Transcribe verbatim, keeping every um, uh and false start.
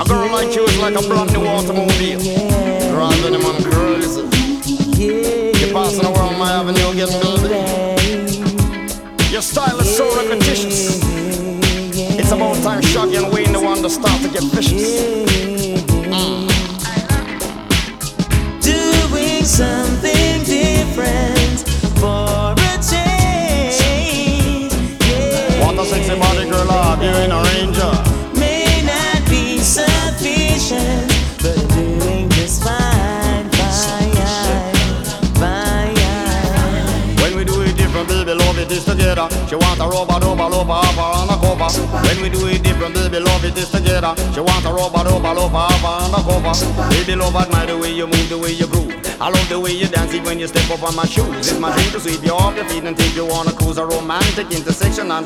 A girl like you is like a brand new automobile. Rather than man crazy. You're passing around my avenue getting building. Your style is so repetitious. It's about time Shaggy and Wayne the one to start to get vicious. Mm. Doing something different for a change. Yeah. What a sexy body girl, have you in a ranger? May not be sufficient, but doing just fine, fine, fine. When we do it different, baby, love it is together. She want a rubber, rubber, rubber, rubber on the cover. When we do it different, baby, love it is together. She want a rubber, rubber, rubber, rubber on the cover. Baby, love admire the way you move, the way you groove. I love the way you dance even when you step up on my shoes. It's my dream to sweep you off your feet and take you on a cruise, a romantic intersection and